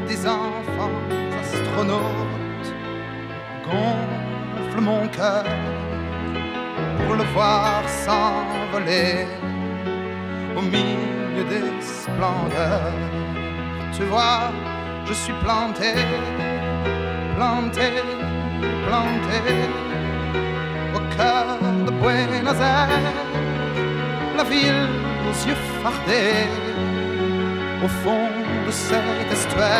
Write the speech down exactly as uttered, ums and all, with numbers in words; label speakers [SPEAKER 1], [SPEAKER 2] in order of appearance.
[SPEAKER 1] des enfants astronautes gonfle mon cœur pour le voir s'envoler au milieu des splendeurs. Tu vois, je suis planté, planté, planté au cœur de Buenos Aires, la ville aux yeux fardés, au fond de cet estuaire.